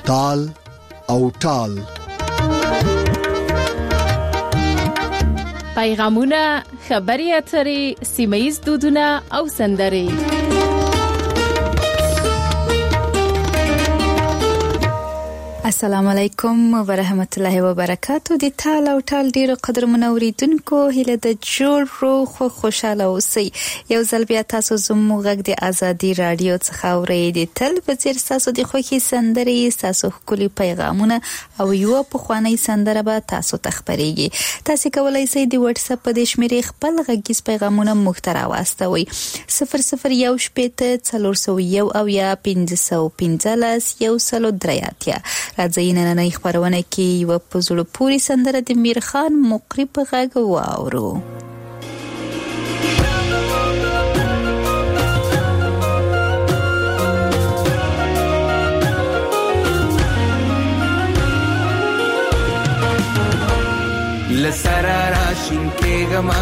تال او ټال. پیغامونه، خبري اترې، سیمه‌یز دودونه او سندرې. السلام علیکم ورحمت الله وبرکاتو. د تال او ټال ډیرو قدرمنو اوریدونکو، هیله د جوړ روغ او خوشاله اوسئ. یو ځل بیا تاسو زموږ غږ د ازادي رادیو څخه اوریدل په ځیر تاسو د خوښي سندرې، تاسو ښکلي پیغامونه او یو په خواني سندره به تاسو تخبريږي. تاسو کولای شئ د واتس اپ په شمیرې خپل غږیز پیغامونه مخترا واستوي 00 شپېته 401 او یا 515 103. راځي نن خبرونه کې یو په زړه پوری سندره د میرخان مقری په غږ واورو. لسرا راشین کېګما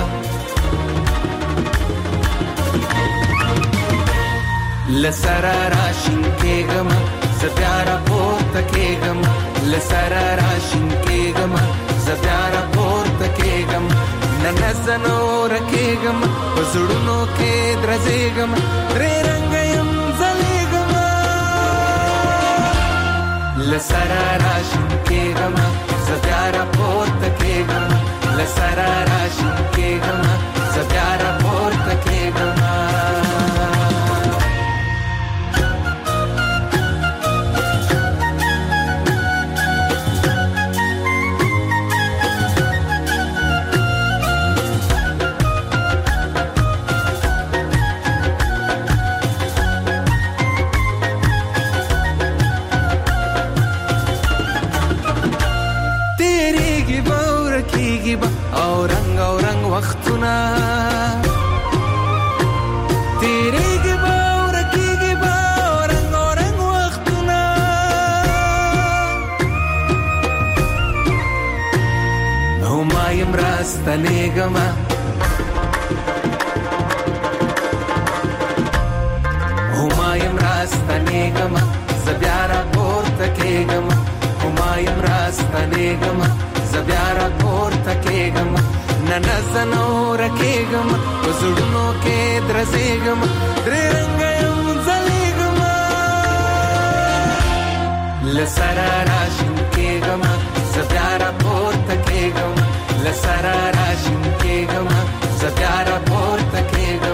لسرا راشین کېګما زبیارا پورته کېګم لسرا راشین کېګم زبیارا پورته کېګم ننزنو رکېګم پزړونو کې درځېګم درې رنگ يم زلېګم لسرا راشین کېګم زبیارا پورته کېګم لسرا راشین کېګم زبیارا پورته کېګم. اورنګ وختونه تیریږي به ورکیږي به اورنګ وختونه هما یم راستنېږمه هما یم راستنېږمه زه بیا راپورته کېږم هما یم راستنېږمه زه بیا راپورته کېږم ننزنو رکېږم پزړونو کې درځېږم درې رنګ یم ځلېږم لسرا راشین کېږم زه بیا راپورته کېږم لسرا راشین کېږم زه بیا راپورته کېږم.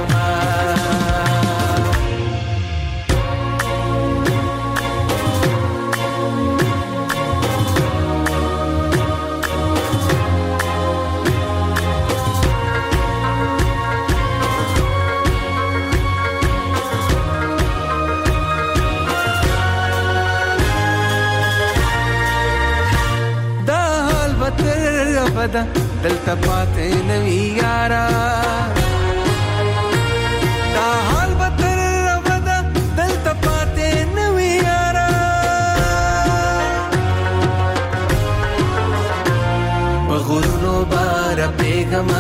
دلته پاتې نوی یارا دا حال به تر ابده دلته پاتې نوی یارا په غرونو بار پیغما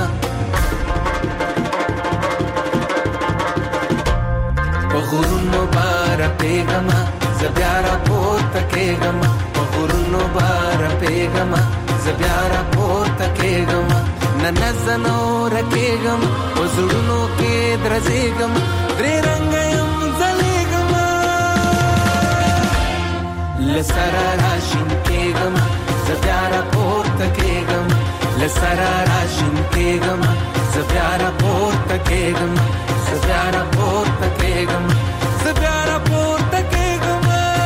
په غرونو بار پیغما زه بیا راپورته کېږم په غرونو بار پیغما زه بیا راپورته کېږم ننزنو رکېږم پزړونو کې درځېږم درې رنګ یم ځلېږم لسرا راشین کېږم زه بیا راپورته کېږم لسرا راشین کېږم زه بیا راپورته کېږم زه بیا راپورته کېږم زه بیا راپورته کېږم.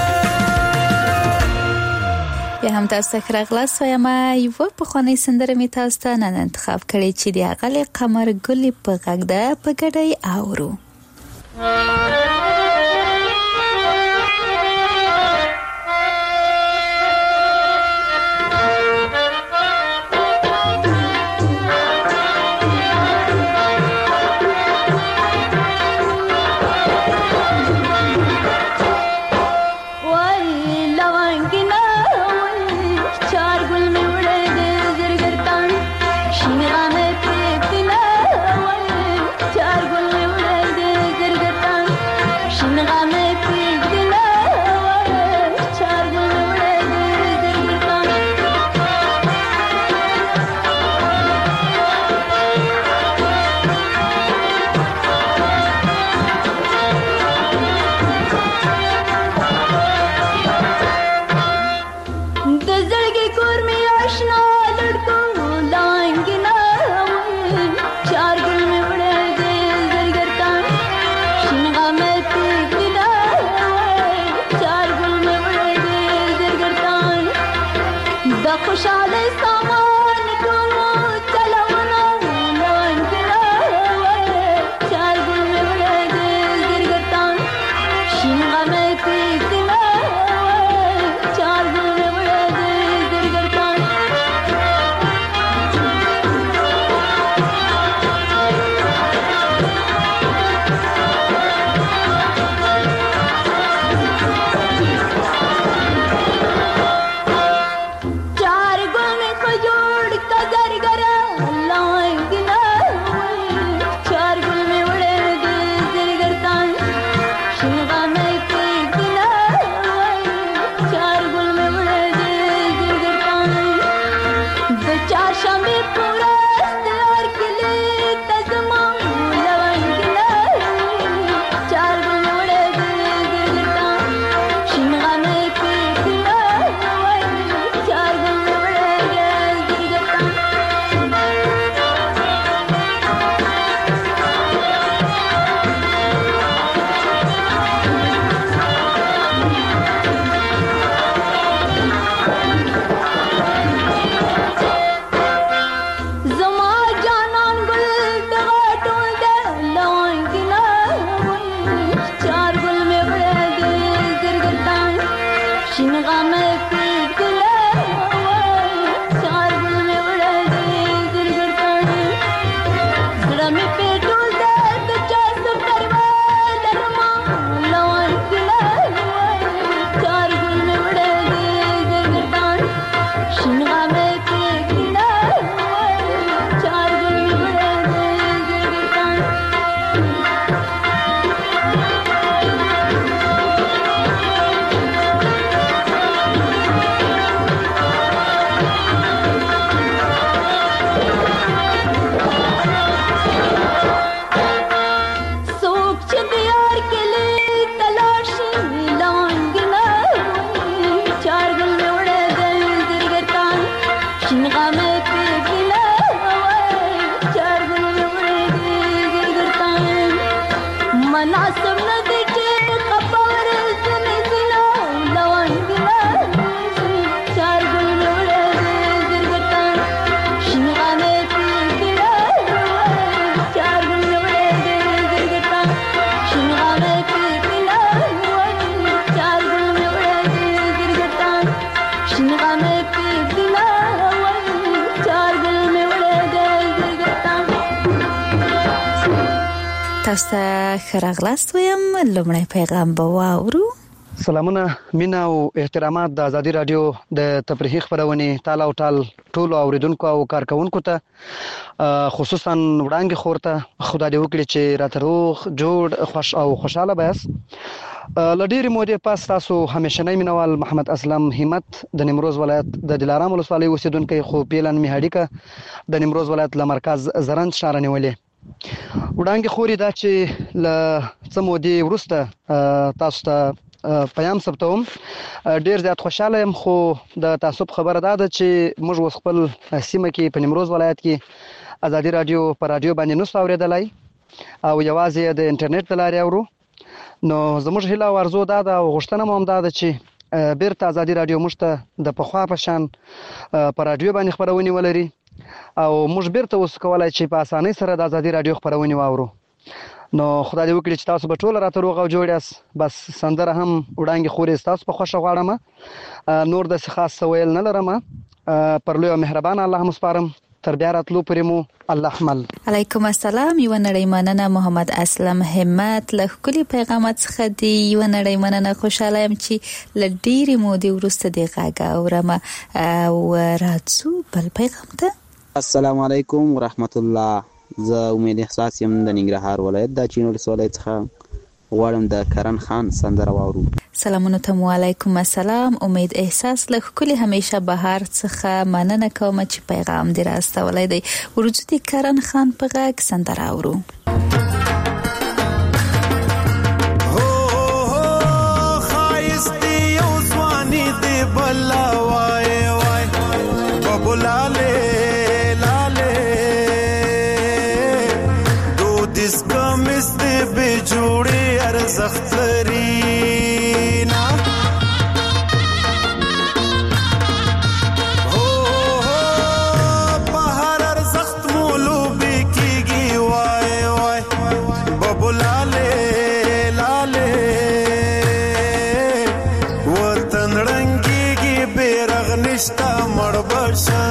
یا هم تاسو ته راغلاس وایم یو په خواني سندره می تاسو ته نن انتخاب کړی چې د اغلی قمر ګل په غږ ده په ګډای اورو. Shin تاسو خراغلاست ویم لومړی پیغام به واورو. سلامونه مینا او احترامات د ازادي رادیو د تفریحي خبرونې تاله او ټال ټول اوریدونکو او کارکونکو ته خصوصا وړاندې خورته خدای دې وکړي چې راته روغ جوړ خوش او خوشاله بیاس. لډيري مودې پاس تاسو همیشنی مینوال محمد اسلم همت د نیمروز ولایت د دلارام ولسوالۍ اوسیدونکو خو پیلن میهاډیکا د نیمروز ولایت له مرکز زرند شهر نیولې. وړاندې خوري دا چې ل څه مودې ورسته تاسو ته پیام ثبتوم. ډیر زیات خوشاله يم خو د تعصب خبره ده چې موږ وس خپل سیمه کې په نیمروز ولایت کې ازادي رادیو په رادیو باندې نو اوریدلای او یوازې د انټرنیټ د لارې اورو. نو زموږ هیله او ارزو ده او غوښتنه مو هم ده چې بیرته ازادي رادیو موږ ته د پخوا په شان په رادیو باندې خبرونه ولري او موږ بیرته اوس کولای چې په اسانۍ سره د ازادي رادیو خبرونه واورو. نو خدای دې وکړي چې تاسو به ټول راته روغ او جوړ یاست. بس سندره هم وړاندې خورې تاسو په خوښه غواړم. نور د خاص سویل نه لرم. پر لوی مهربان الله مسپارم. تر بیا راتلو پرې مو الله حمل. علیکم السلام. یو نړۍ مننه محمد اسلم همت له کلی پیغامات څخه دی. یو نړۍ مننه خوشاله يم چې لډيري مودې ورسته دی غاګه اورم او راځو بل پیغام ته. السلام علیکم ورحمت الله. زه امید احساس يم د ننګرهار ولایت د چینو ولسوالۍ څخه غواړم د کرن خان سندره واورو. سلامونه ته وعلیکم السلام. امید احساس له کلی همیشه بهار څخه مننه کوم چې پیغام دی راستولای دی. ورځو د کرن خان په غږ سندره اورو. زخترینا هو بهر ارزخت مولو بکیږي وای وای ببلاله لاله وطن رنگيږي بیرغ نشتا مړبشه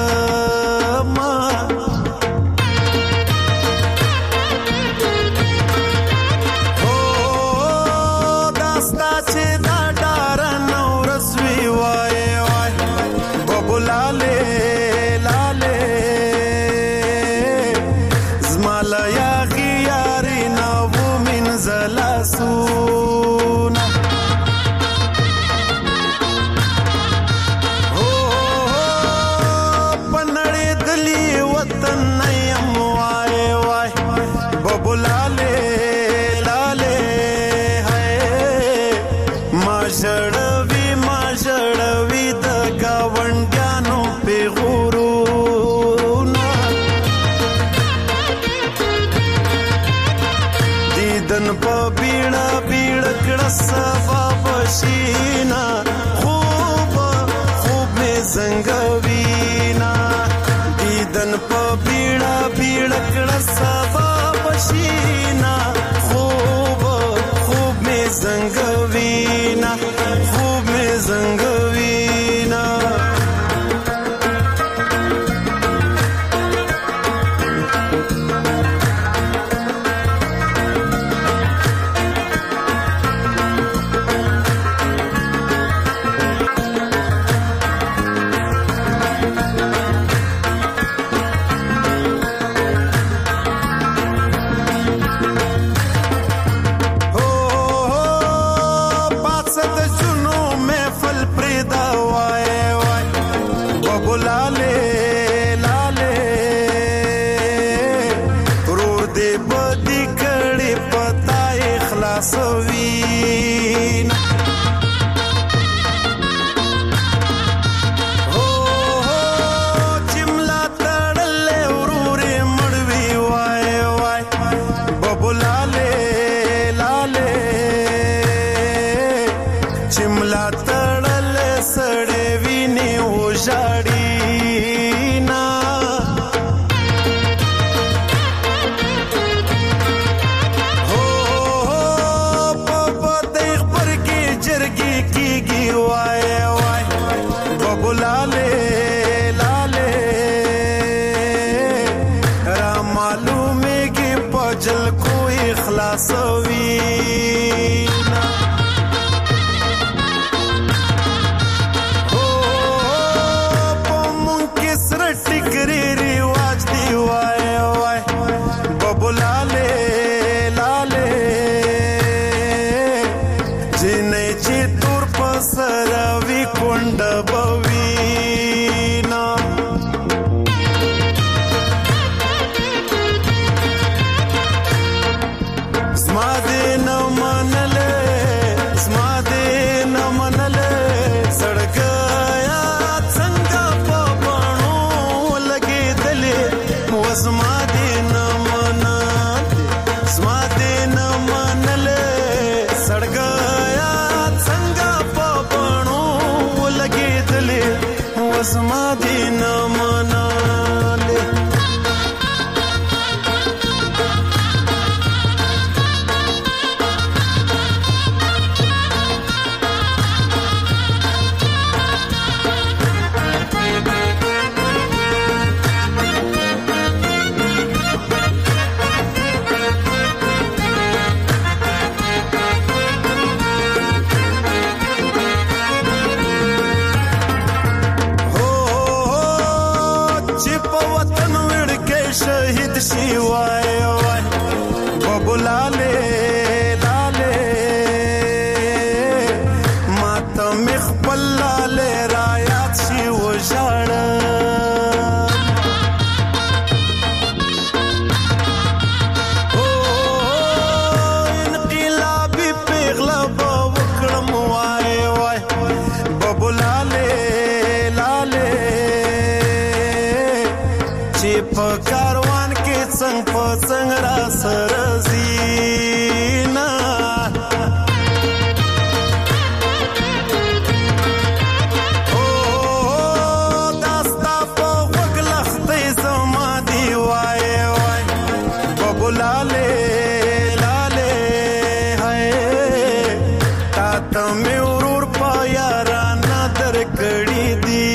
راته مې ورور په یارانه درکړي دي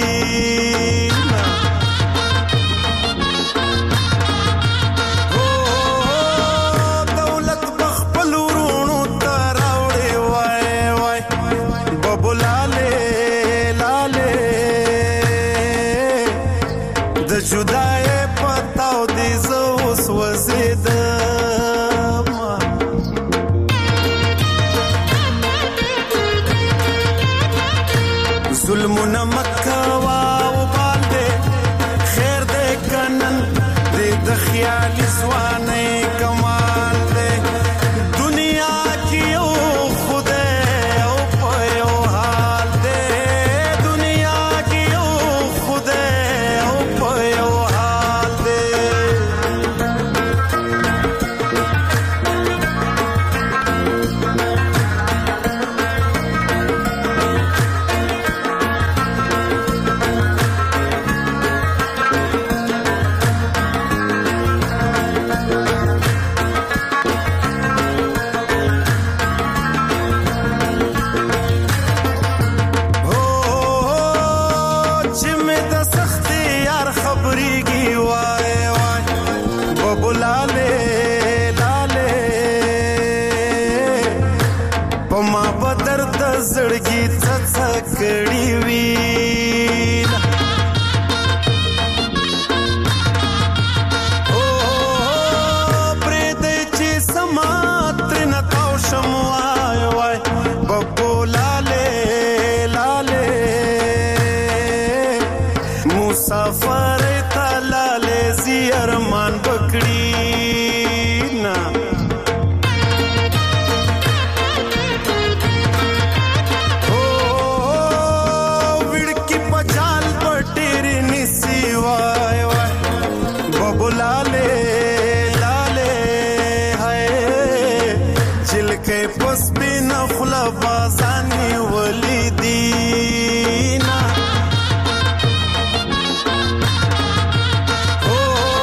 دولت بخپل ورونو ته راوړې وای وای ببو لاله لاله د جدای پتاو دې زه اوس وزیدم ظلمونه مکوا وبال دې خیر دې کنن دې د خیالي ځوانۍ کمال دې دنیا کې یو خدای او په یو حال دې دنیا کې یو خدای او په یو حال دې زړګي څڅ کړي وي او پرې دې چې سماتر نه تاو شم وای وای ببو لاله لاله مسافر ته لاله زی ارمان بکړي نا بازانی ولیدینا او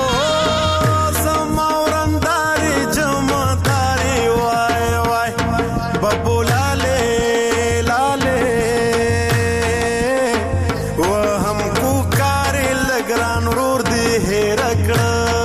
زماورنداری جمداری وای وای ببو لاله لاله و هم کو کاری لگران رور دی هیرکڑا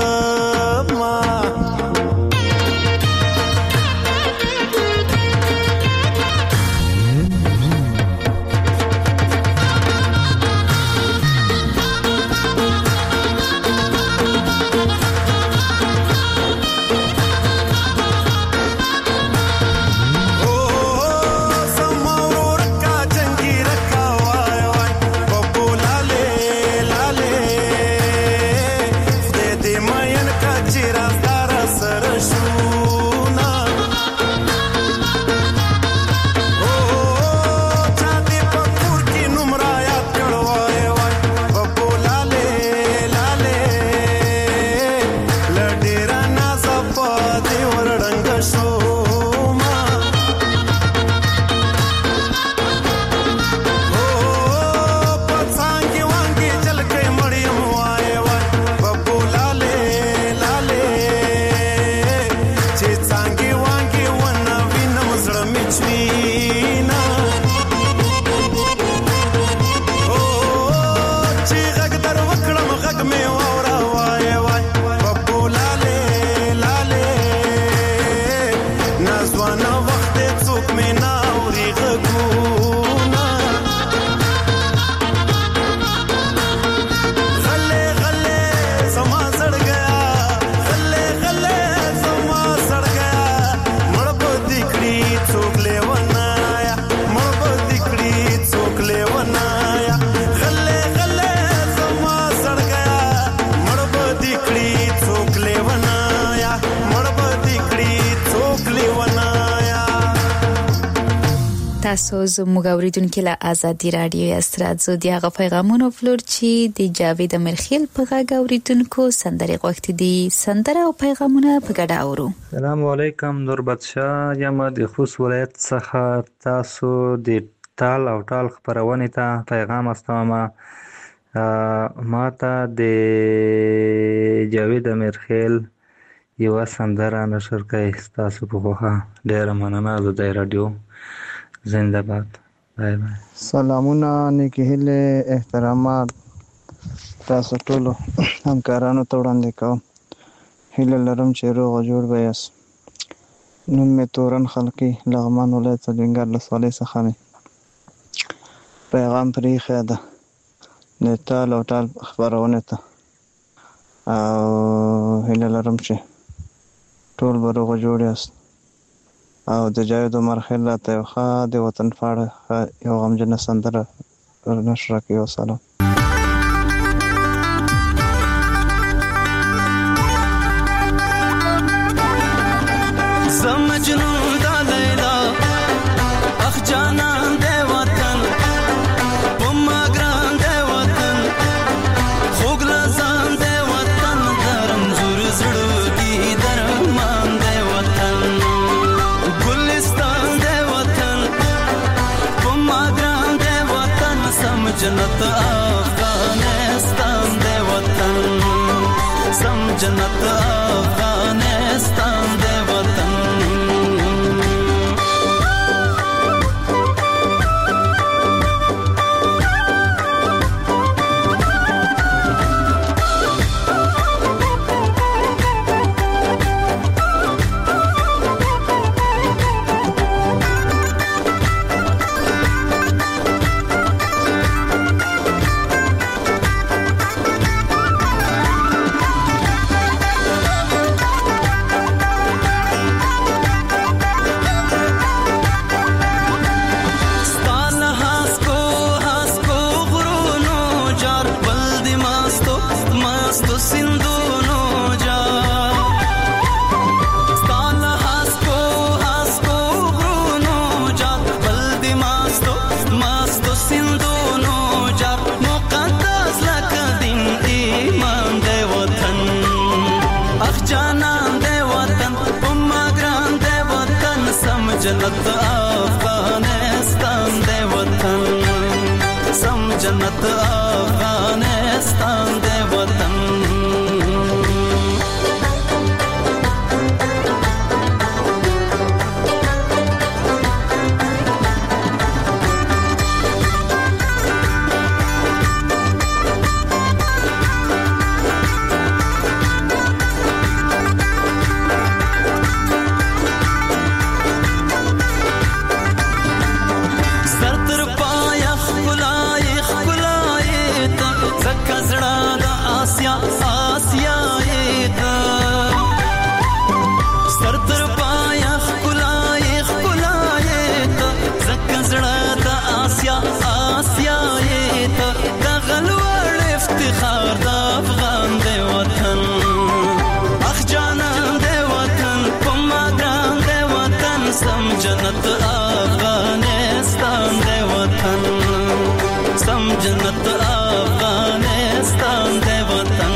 تاسو زموږ اوریدونکو له آزادي رادیو استرادزو دی هغه پیغامونه فلور چې د جاوید امرخیل په غږ اوریدونکو سندري غوښتي دي سندره او پیغامونه په ګډه اورو. السلام علیکم نور بادشاہ یم د خوست ولایت څخه تاسو د ټال او ټال خبرونه ته پیغام استوم ماته د جاوید امرخیل یو سندره نشر کوي تاسو په خوخه ډیر مننه د رادیو زنده باد. بای بای. سلامونه، نیکی هیله، احترامات تاسو ټولو همکارانو ته وړاندې کوم. هیله لرم چې روغ او جوړ به یاست. نوم مې تورن خلقي، لغمان ولایت څلوینګر ولسوالۍ څخه مې پیغام پرې ایښی ده د ټال او ټال خپرونې ته، او هیله لرم چې ټول به روغ او جوړ یاست. او د جاوید عمر خیل راته یو ښه د وطن په اړه یو غمجنه سندره نشر کړي. وسلام. مجنون دا لیلا اخ جانان دے وطن پما گران دے وطن خوگ لزان دے وطن درم زور زڑوگی درمان دے وطن گلستان دے وطن پما گران دے وطن سم جنت افغانستان دے وطن سم جنت افغانستان دے وطن. جنت افغانستان دے وطن سم جنت افغانستان دے وطن. جنت افغانستان دے وطن سم جنت افغانستان دے وطن.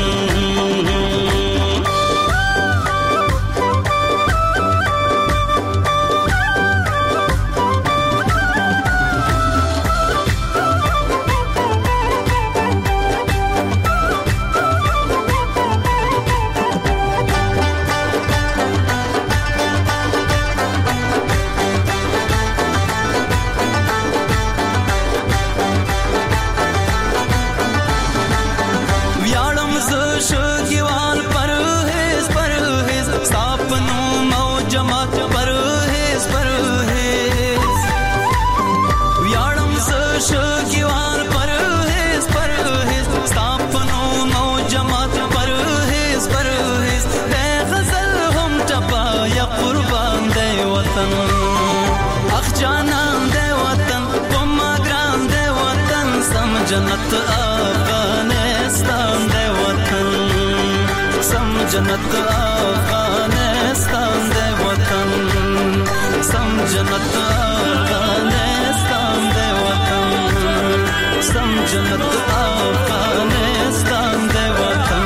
جنت افغانستان دے وطن سم جنت افغانستان دے وطن سم جنت افغانستان دے وطن سم جنت افغانستان دے وطن.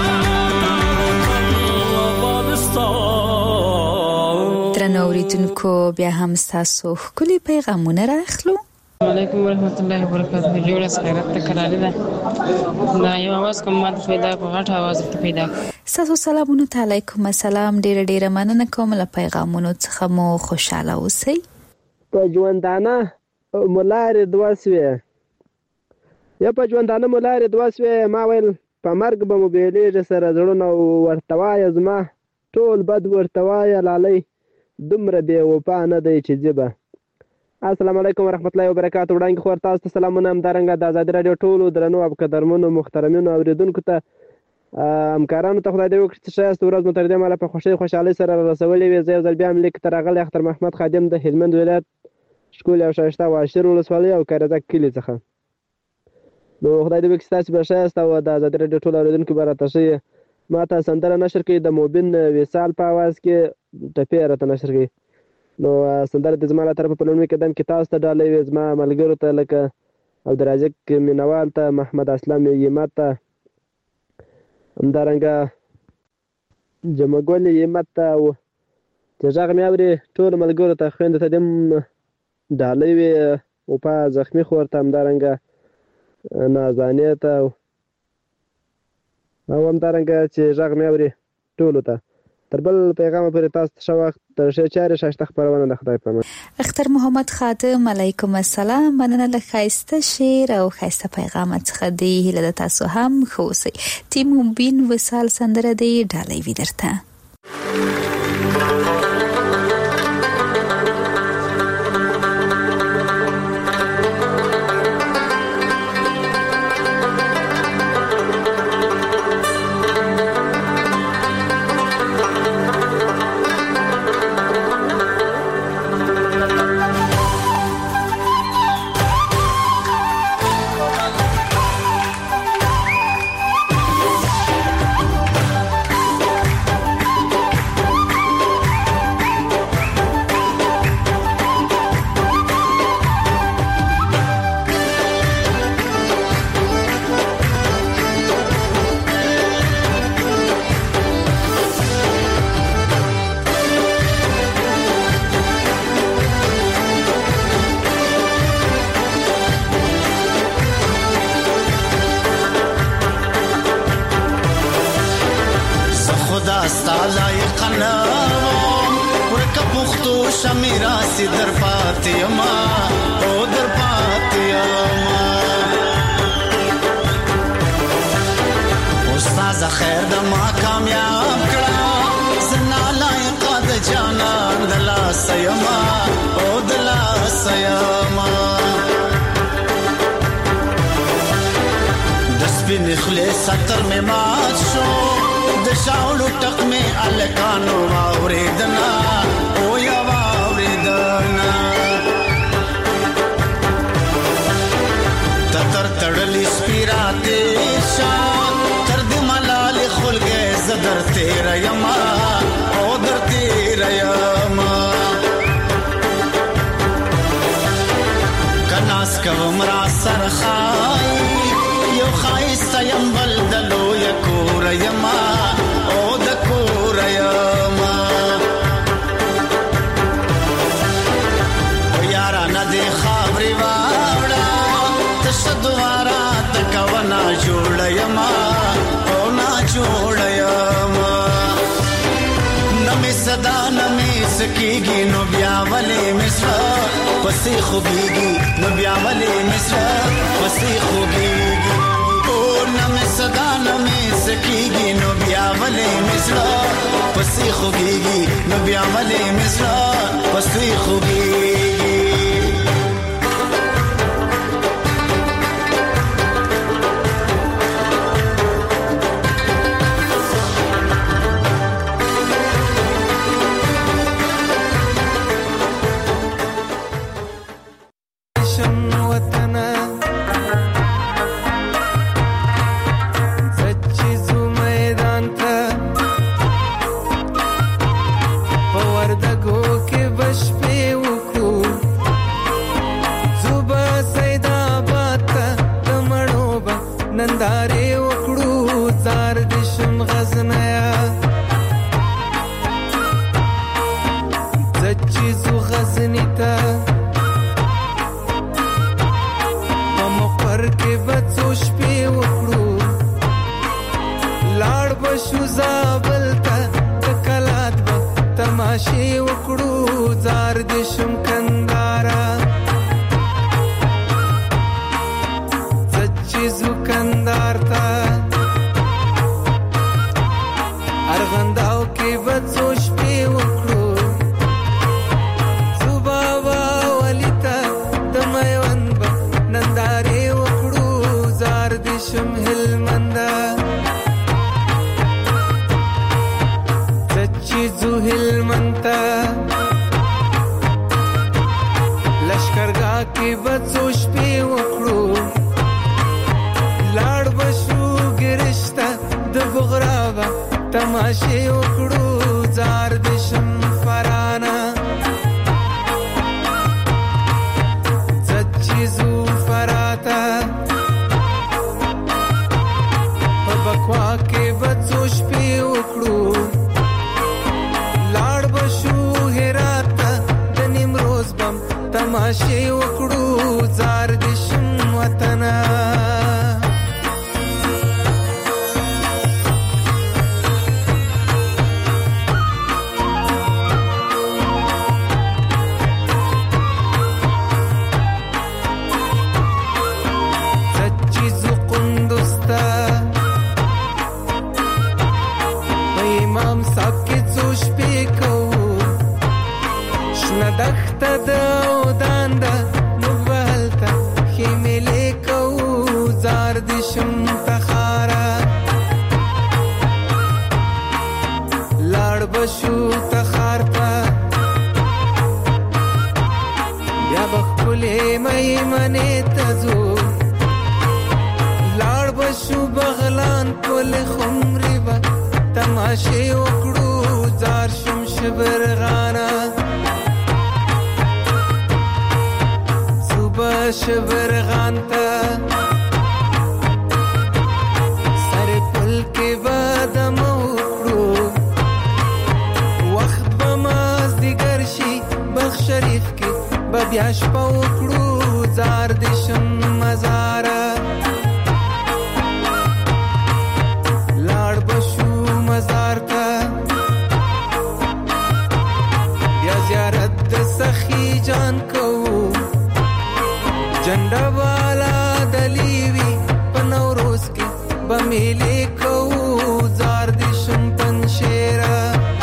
درنو اوریدونکو بیا هم تاسو ښکلي پیغامونه راخلو. السلام علیکم ورحمت الله وبرکاته. جوړه خیرت ته کړاله ده دا یو आवाज کوم ماده پیدا په غټ आवाज ته پیدا. تاسو سلامونه علیکم. السلام. ډېر مننه کوم له پیغامونو څخه مو خوشاله اوسئ. په ژوندانه ملارې دوه سوې یا په ژوندانه ملارې دوه سوې ما ویل په مرګ به مو بیلېږي سره زړونه ورته وایه زما ټول بد ورته وایه لالۍ دومره بې وفا نه دی چې ځبه. السلام علیکم ورحمت الله وبرکاتو. وړاندې خو تاسو ته سلامونه همدارنګه د ازادي راډیو ټولو درنو او قدرمنو محترمینو اورېدونکو ته همکارانو ته خدای دې وکړي چې ښایسته ورځ مو تر دې مهاله په خوښۍ خوشحالۍ سره رسولې وي. زه یو ځل بیا هم لیک ته راغلی اختر محمد خادم د هلمند ولایت ښکلې او ښایسته واشیر ولسوالۍ او کارزک کلي څخه. نو خدای دې وکړي ستاسې به ښایسته او د ازادي راډیو ټولو اورېدونکو به راته ښه ما ته سندره نشر کړي د موبین وصال په اواز کې ټپې راته نشر کړي. نو سندره د زما له طرفه په لومړي قدم کې تاسو ته ډالۍ وي، زما ملګرو ته لکه عبدالرازق مینوال ته، محمد اسلام یمت ته، همدارنګه جمعګل یمت ته او چې غږ مې اوري ټولو ملګرو ته خویندو ته دې ډالۍ وي، وفا زخمي خور ته، همدارنګه نازانې ته او همدارنګه چې غږ مې اوري ټولو ته. تر بل پیغام پورې تاسو ته ښه وخت، تر ښې چارې ښایسته خپرونه د خدای په امان. اختر محمد خادم علیکم السلام. مننه له ښایسته شعر او ښایسته پیغام څخه دی. هیله ده تاسو هم ښه اوسئ. تیم موبین وصال سندره دی ډالۍ وي درته. ستر میں مات شو د شاولو ټق میں الکانو واوریدنا او یا واوریدنا تر تړلی سپیراته شان تر دې ملال خلګه زدر تیر یما او در تیر یما کناس کوم را سرخای یو خایسته یم بل دلو یکور یما او د کور یما او یارا ندی خبري واړه تشدوارا تکونا جوړ یما او نا جوړ یما نمې صدا نمې سکیږي نو بیا ولې مصر پسې خوږيږي نو بیا ولې مصر پسې خوږيږي نمې صدا نمې سکیږي نو بیا ولې مصر پسې خوږيږي نو بیا ولې مصر پسې خوږيږي. بقا کې بڅو شپې وکړو لاړ بشو ګرشته د بغراوه تماشې وکړو زار دشم فرانا زچیزو فراتا بقا کې بڅو شپې وکړو لاړ بشو هراتا د نیمروز بم تماشې وکړو زار دشم وطنا دخته د ودان د نوبلته خیملې کو زار دشم تخارا لاړ بشو تخارتا بیا بخپلې مې منې تزو لاړ بشو بغلان کول خمرې با تماشې وکړو زار شم شبرغانا شبرغانتا سر پل کې بادم وکړو وخت بماز دیگر شي بخ شریف کې بیا شپه وکړو زار دشم مزارا لاړ بشو مزار تا بیا زیارت د سخی جان کو جنډا والا دلیوی پنوروز کې بمیلې کو زار دشم پنشیرا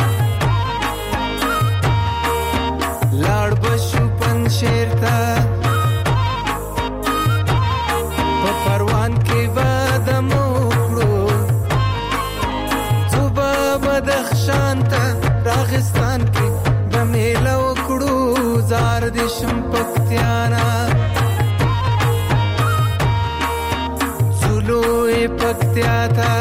لاړ بشو پنشیر تا په پروان کې بادم وکړو صوبه بدخشان ته راغستان کې بمیله وکړو زار دشم پکتیانا پکتیا تا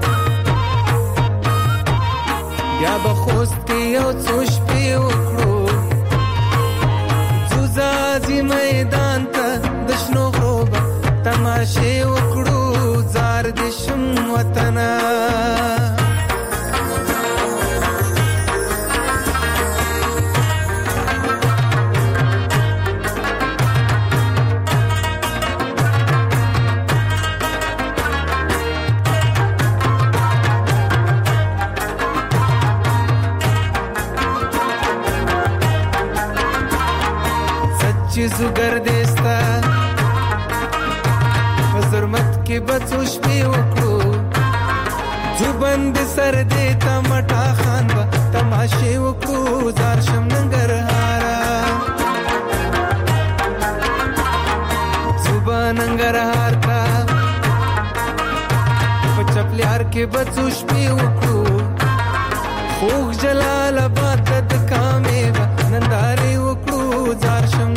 یا بخوست کې یو څو شپې وکړو زوزازي میدان ته د شنو غروبه تماشې وکړو زار دشم وطنا چیزو گردستا فزرمت کې بڅو شپې وکړو زوبند سر دې تمټا خان با تماشې وکړو زار شم ننګرهارا زوبا ننګرهار تا پچپلیار کې بڅو شپې وکړو خوږ جلال آباد د کامې با نندارې وکړو زار شم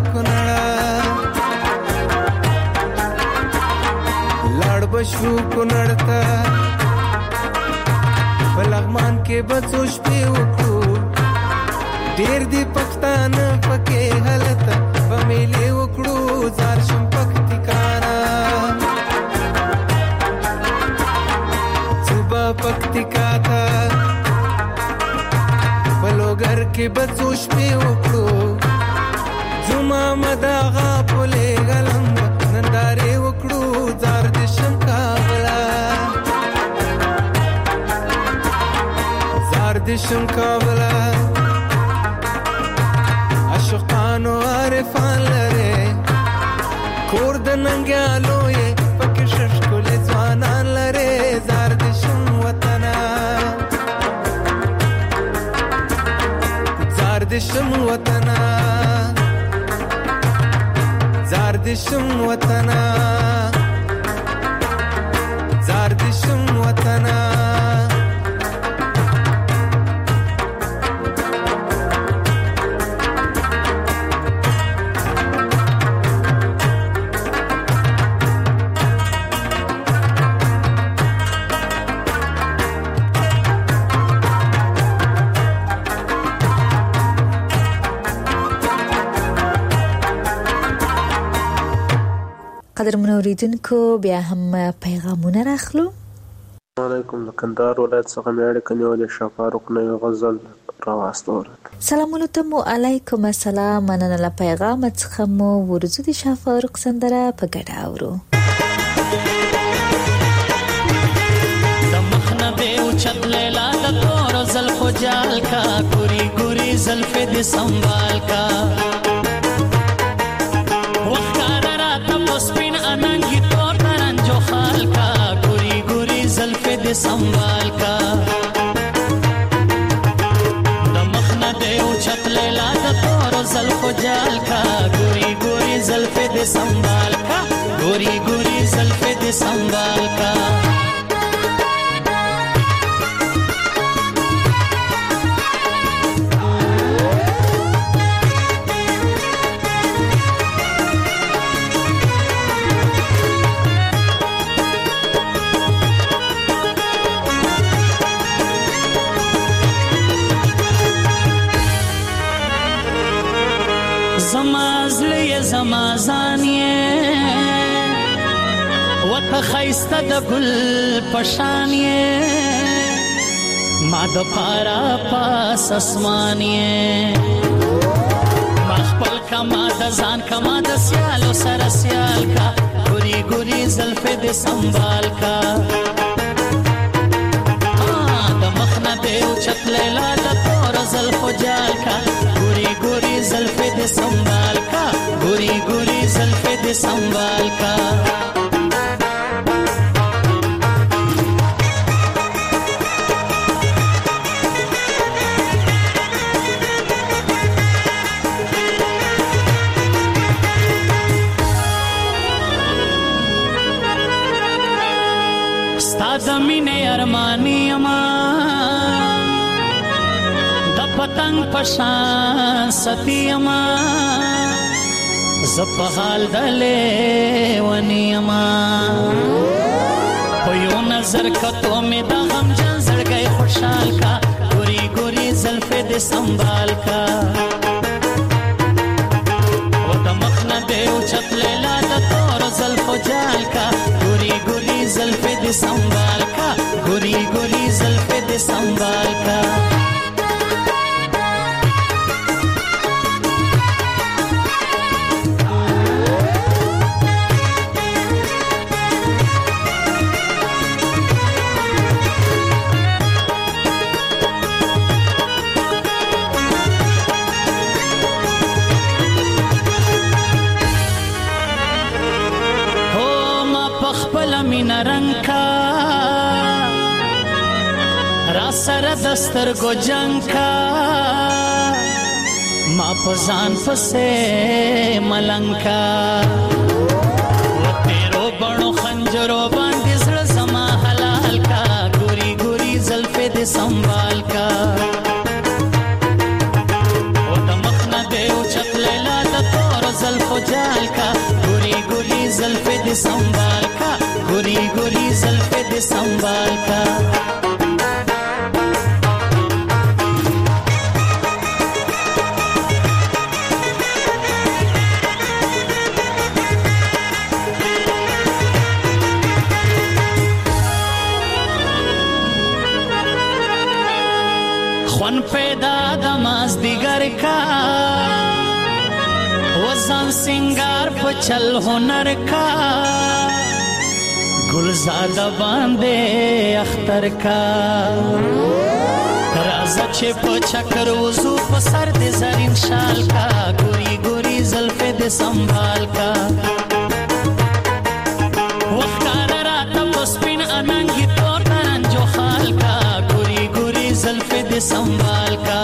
بشو کنړتا بلغمان کې بڅو شپې وکړو ډېر دی پښتانه پکې حالت بمیلې وکړو زار شم پکتیکانا صوبه پکتیکا تا بلوګر کې بڅو شپې وکړو زما مداغه پولې غلم نندارې وکړو زار دشم کابلا زار دشم کابلا عاشقانو عارفان لره کور د ننګیالو یې پکې ششکولې ځوانان لره زار دشم وطنا زار دشم وطنا زار دشم وطنا زار دشم وطنا قدرمن اوریدونکو بیا هم پیغامونه راخلو. السلام علیکم. د کندهار ولایت څخه مې اړیکه نیولې شاه فاروق نه یو غزل راواستوله. سلامونه ته مو علیکم السلام. مننه له پیغام څخه مو ورځو د شاه فاروق سندره په ګډه اورو. د مخنه به اوچت لیلا د تور زلفو جال کا ګوري ګوري زلفې دې سنبال کا وخت راته پسپین اننګي تور ترنجو خال کا ګوري ګوري زلفې دې سنبال کا د مخنه به اوچت لیلا د تور زلفو جال کا ګوري ګوري زلفې دې سنبال کا ګوري ګوري زلفې دې سنبال کا زمازان یې وته خیسته د ګل پشان یې ما د پارا پاس اسمان یې ما خپل کما د ځان کما د سیالو سره سیال کا ګوري ګوري زلفې دې سنبال کا د مخنه دې اوچت لیلا د تور زلفو جال کا ګوري ګوري زلفې دې سنبال کا ګوري ګوري زلفې دې سنبال کا ستا د مینې ارمانی اما د پتنګ پشان ستی اما زپ حال دلې ونی اما په یو نظر کتو مې د غم جن زړګي خوشحال کا ګوري ګوري زلفې دې سنبال کا و د مخنه دې اوچت لیلا د تور زلفو جال کا ګوري ګوري زلفې دې سنبال کا ګوري ګوري زلفې دې سنبال کا سره دستر گو جنگ کا ما پزان پسے ملنگ کا و تیرو بڑو خنجرو باندې زړه زما حلال کا ګوري ګوري زلفې دې سنبال کا و د مخنه دې اوچت لیلا د تور زلفو جال کا ګوري ګوري زلفې دې سنبال کا ګوري ګوري زلفې دې سنبال کا خون پیدا دماز دیگر کا وزن سنگار پچل ہنر کا گلزاد باندے اختر کا رازا چه پچکر وزو پسر دے زرین شال کا گوری گوری زلفے دے سنبال کا وقتار راتا پسپین اننگی تور ترنجو خال کا گوری گوری زلفے دے سنبال کا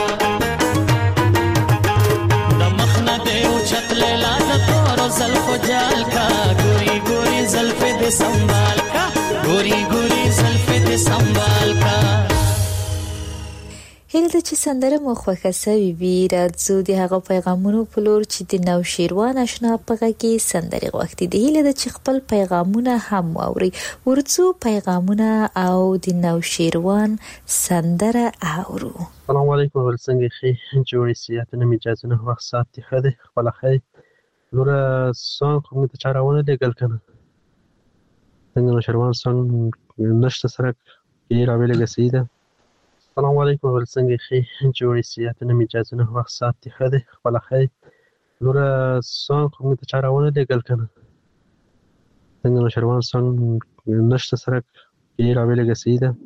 د مخنه دې اوچت لیلا د تور زلفو جال کا ګوري ګوري زلفې دې سنبال کا ګوري ګوري زلفې دې سنبال کا هیله ده چې سندره مو خوښه سوي وي. راځو د هغه پیغامونو په لور چې د نوشیروان اشنا په غږ کې سندرې غوښتي دي. هیله ده چې خپل پیغامونه هم واوري. ورځو پیغامونه او د نوشیروان سندره اورو. السلام علیکم ول څنګه خې جوړې سیاته نه اجازه نه وخت ساتي خده خپل خې لوره سانګ خو مې ته چا راونه لېږل که نه څنګه نوشروان سانګ نشته سره کې راولېږه صحیح ده. السلام علیکم ول څنګه ښې جوړې سیاته نه مې اجازه نه وخت ساعت دې ښه دی خپله ښه دی. لوره سانګ خو مې ته چا راونه لېږل که نه څنګه نوشروان سانګ نشته سره کې راولېږه صحیح ده.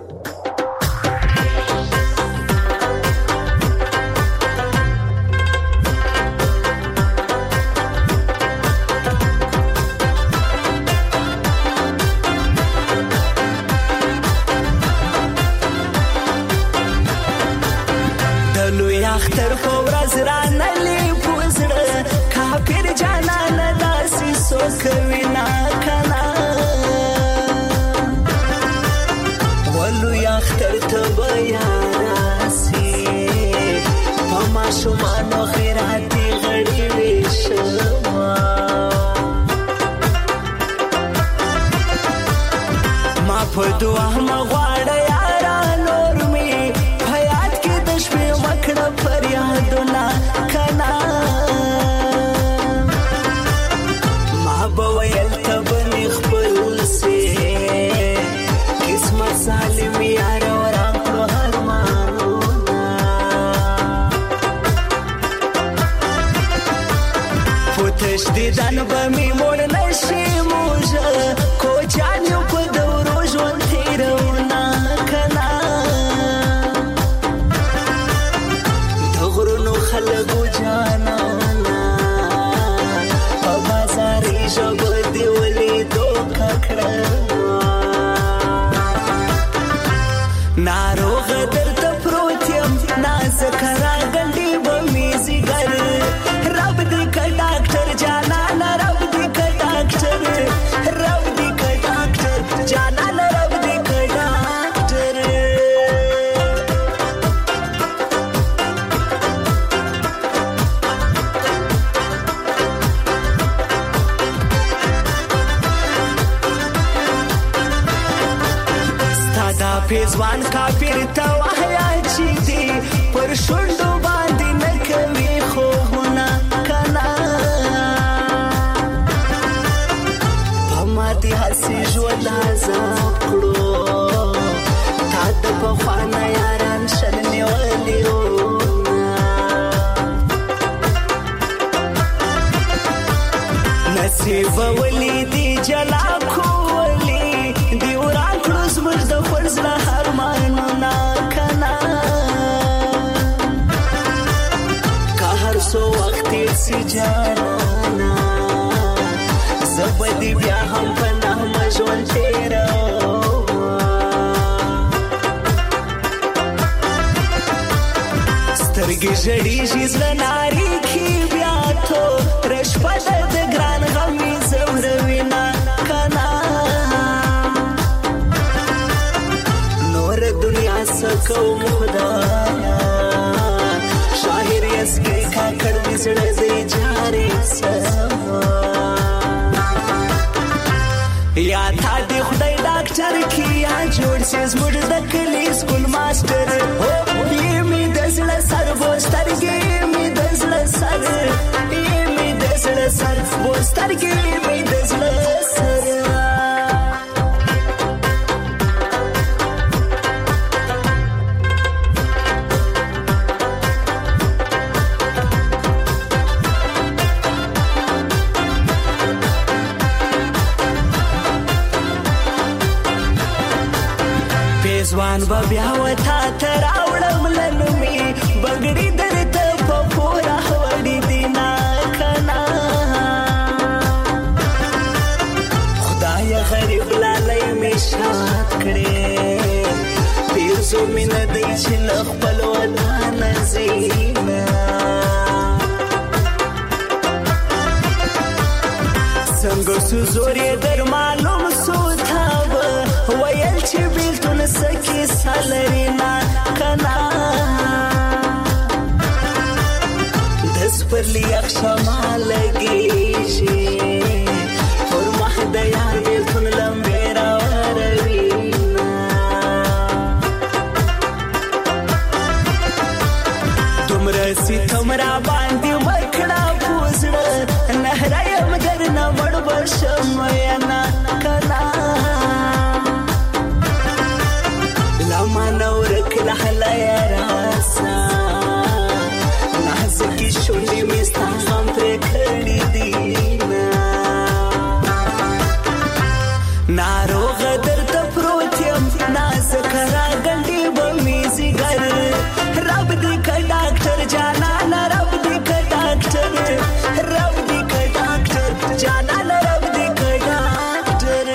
اختر په ورځ رانلې پوزړه کافر جانان داسې سوکوي نا کنا ولو اختر ته بیا راسي په ماشومانو خیراتي غړي ویشما ما په دعا مغواړه یارا نور می حیات کې د شپې وکړه فریادونه کنا ما به ویل ته بنې خپل سي قسمت ظالم یار وران کړو ارمانونه پوتش دیدن به می مړ نشي موږه کوچان یو په دورو ژوند تېروونه کنا خلقو جانانا په بازاري ژبه دې ولیدو ککړه ناروغه درته پروت یم نازکه راګنډې به مې ځیګر رب دې که ډاکټر جانانه رب دې که ډاکټر رب دې که ډاکټر جانانه رب دې که ډاکټر پیزوان کافر ته وحیا چې دی پر شونډو باندې نه کوي خوبونه کنا په ماتې هسې ژوند عذاب کړو تا د پخوانه یاران شل نیولي نصیب ولیدي جلا کولی دی وران کړو زموږ د فرزله ارمانونه کنا که هر څو وخت تېر سي جانانا زه به دې بیا هم په نغمه ژوند تېروم سترګې ژړېږي زړه نارېږي بیا توره شپه ده د ګران غم مې ځوروي نه کنا دنیا سکوم خدایا شاهر یسکی کاکړ دې زړه دې جارې سما یا تا دې خدای ډاکټر کی یا جوړ سي زموږ د کلي سکول ماستر یې مې د زړه سر بوسترګې مې د زړه سر یې مې د زړه سر بوسترګې مې د زړه سر ځوان به بیا وتا ته راوړم لنومې بګړي درته په پوره وړي دي نه کنا خدای غریب لالی مې شاد کړې پیرزو مې نه دی چې له خپل وطن ځي څنګه سو زور یې در معلوم سو تابه ویل چې بیلتون سکی سالری نا کنا دس پر لیاق شما لگیشی پر مح دیار بیلتون لمبیرا وروینا تم رسی تم را باندی وکڑا پوزڑا نه شمعنا کنا لما نورك لحلا يا راسا نازکی شونډې مې ستا غم پرې کړي دي ناروغه درته پروت یم نازکه راګنډې به مې ځیګر رب دې که ډاکټر جانانه رب دې که ډاکټر رب دې که ډاکټر جانانه رب دې که ډاکټر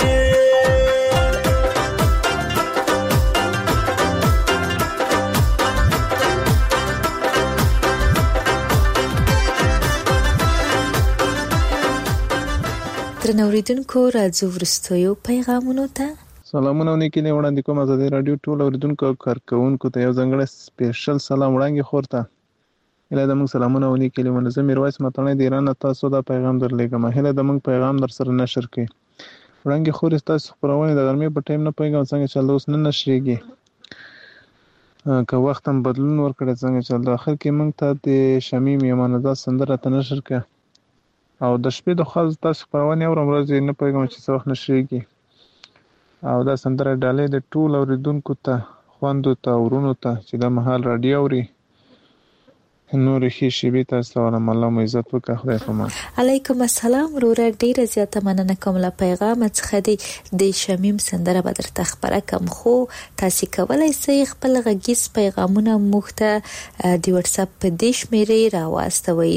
درنو اوریدونکو راځو وروستیو پیغامونو ته. سلامونه او نیکې وړاندې کوم ازادي رادیو ټول اوریدونکو او کارکونکو ته یو ځانګړی سپیشل سلام وړاندې خورته هله د موږ سلامونه او نیکې منظم میرویس متنه د ایران تاسو دا پیغام درلېږم هله د موږ پیغام در سره نشر کړئ وړاندې خور تاسو خبرونه د ګرمۍ په ټایم نه پیغام څنګه چل اوس نه نشریږي که وخت هم بدلون ورکړي څنګه چل د اخر کې موږ ته د شمیم یمانزاد سندره ته نشر کړ او د شپې د خاص تاسو خبرونه اورم ورځ نه پیغام چې څه وخت نشریږي او دا سندره ډالې د ټول اوریدونکو ته خوندو ته ورونو ته چې د محل رادیو اوري نور خې شیبې تاسو ته الله مو عزت وکړه خدای پامان. علیکم السلام وروره ډیره زیاته مننه کوم له پیغام څخه د شمیم سندره به درته خبره کوم خو تاسو کولای شئ خپل غږیز پیغامونه موږ ته د واتس اپ په دې شمیرې راواستوي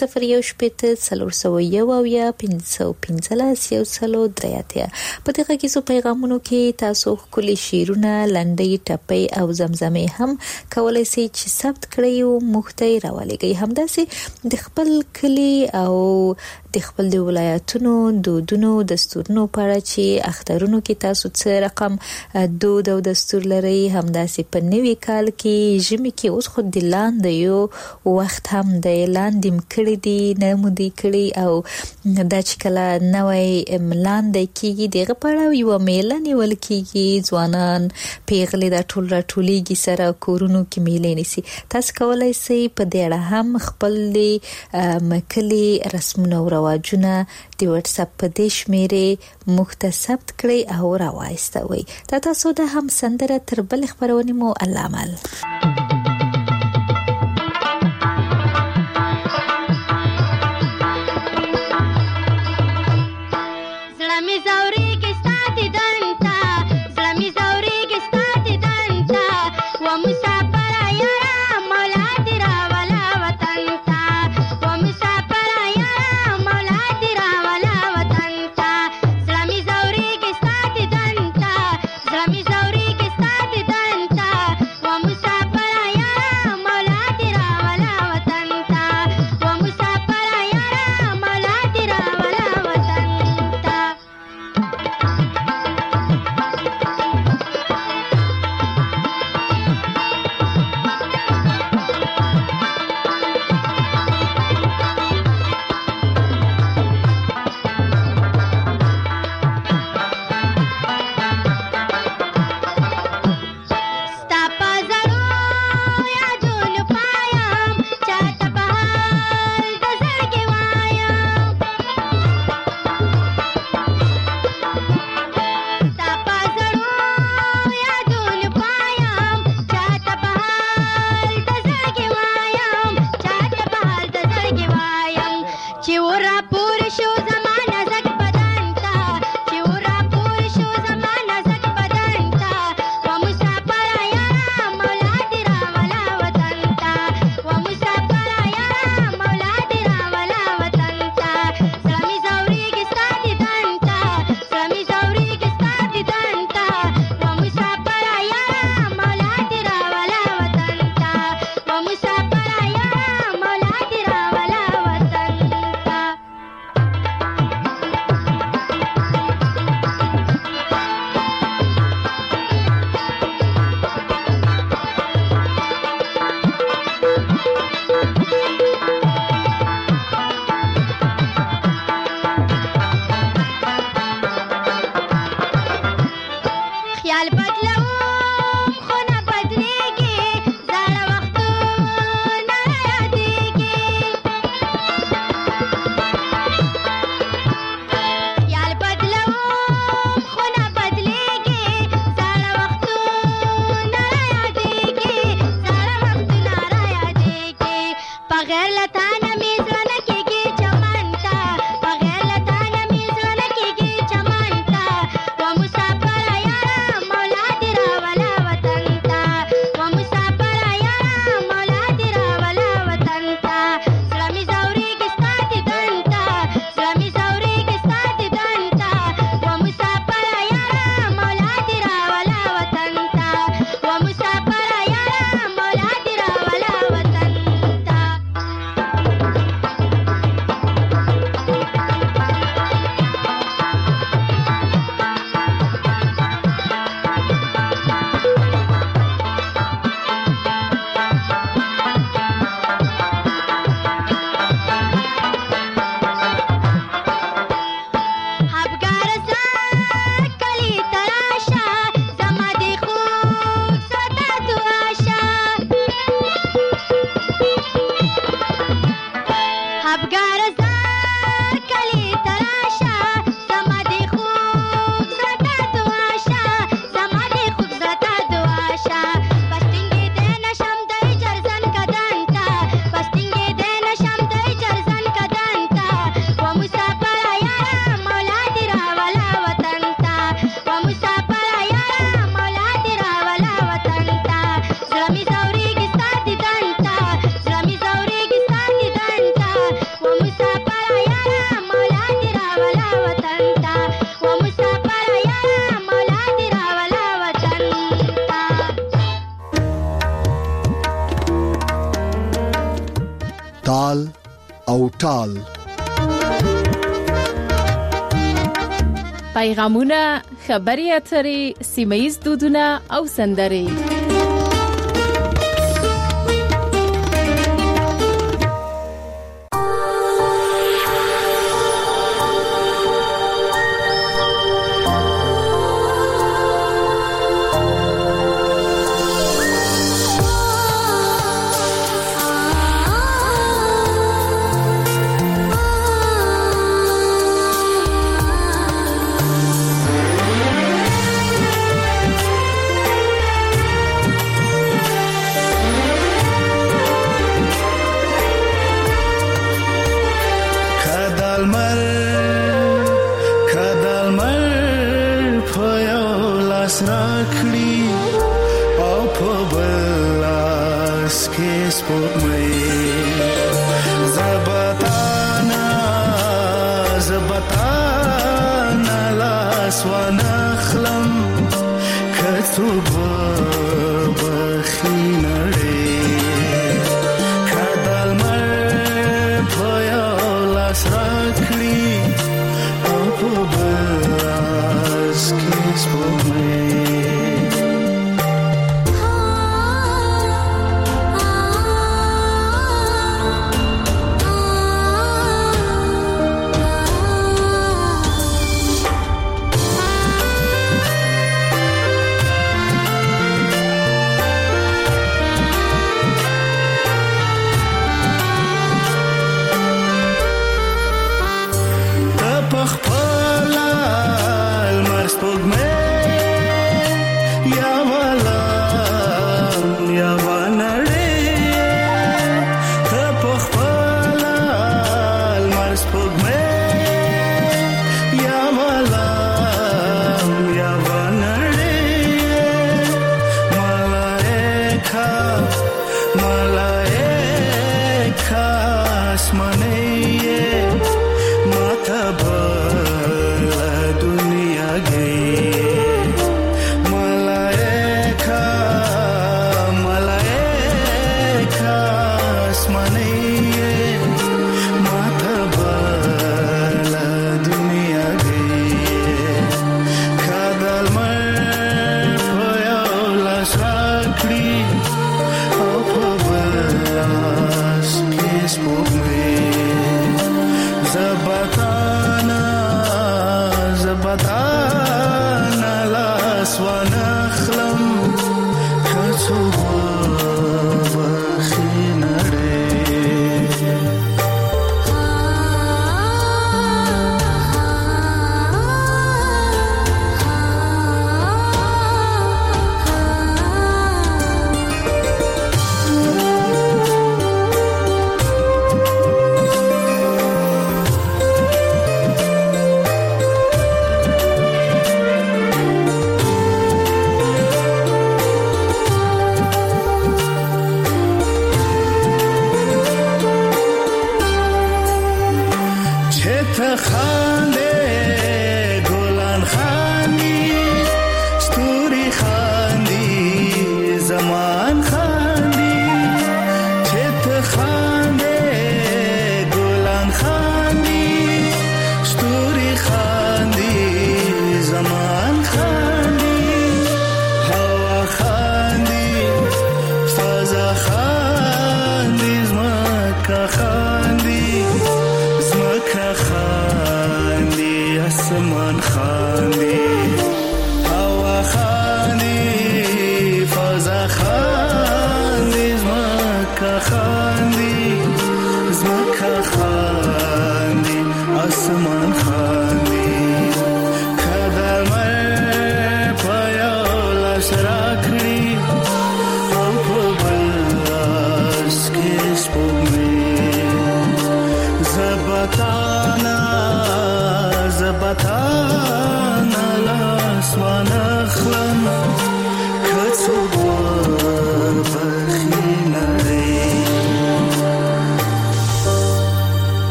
001410515 په دې غږیزو پیغامونو کې تاسو خپل شیرونه لنډۍ ټپې او زمزمې هم کولای شئ چې ثبت کړئ او موږ ته راولېږئ همداسې د خپل کلی او د خپل د ولایتونو دودونو دستورونو په اړه چې اخترونو کې تاسو څه رقم دود او دستور لري همداسې په نوي کال کې ژمي کې اوس خو د لاندې یو وخت هم د لاندې مکړې دي نه مودي کړي او دا چې کله نوې لاندې کېږي دغه په اړه یو میله نیول کېږي ځوانان پیغلې د ټول راټولېږي سره کورونو کې میلې نیسي تاسو کولای شئ په دې اړه هم خپل مکلي رسمونه او رواجونه د واتس اپ په دې شمیرې مختصب کړئ او راوایستوي تاسو د هم سندره تر بل خبرونه مو علامل ټال. پیغامونه، خبري اترې، سیمه‌ییز دودونه او سندرې.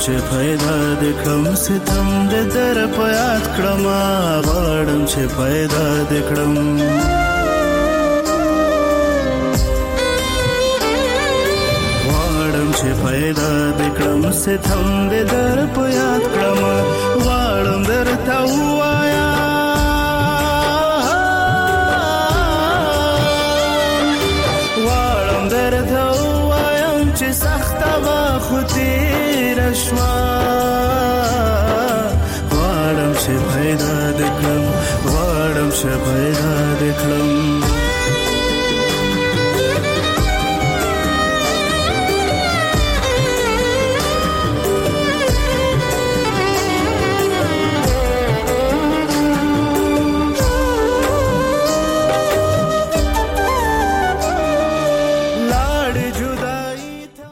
چې پیدا د کړم ستم د در په یاد کړم غواړم چې پیدا د کړم غواړم چې پیدا د کړم ستم د در په یاد کړم غواړم درته ووایم غواړم درته ووایم چې سخته به خو تېره شوه غواړم چې پیدا د کړم غواړم چې پیدا د کړم